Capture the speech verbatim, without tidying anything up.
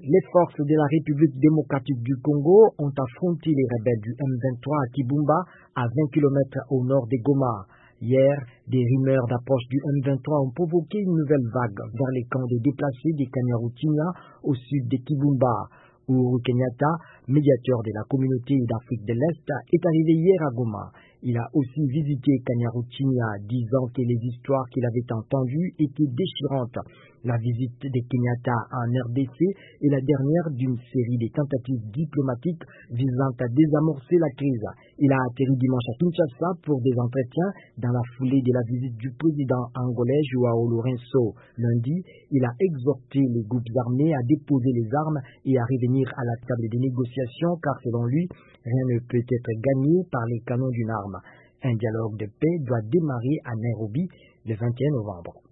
Les forces de la République démocratique du Congo ont affronté les rebelles du M vingt-trois à Kibumba, à vingt kilomètres au nord de Goma. Hier, des rumeurs d'approche du M vingt-trois ont provoqué une nouvelle vague vers les camps des déplacés de Kanyaruchinya au sud de Kibumba. Uhuru Kenyatta, médiateur de la communauté d'Afrique de l'Est, est arrivé hier à Goma. Il a aussi visité Kanyaruchinya, disant que les histoires qu'il avait entendues étaient déchirantes. La visite de Kenyatta en R D C est la dernière d'une série de tentatives diplomatiques visant à désamorcer la crise. Il a atterri dimanche à Kinshasa pour des entretiens dans la foulée de la visite du président angolais Joao Lourenço. Lundi, il a exhorté les groupes armés à déposer les armes et à revenir à la table des négociations car selon lui, rien ne peut être gagné par les canons d'une arme. Un dialogue de paix doit démarrer à Nairobi le vingt et un novembre.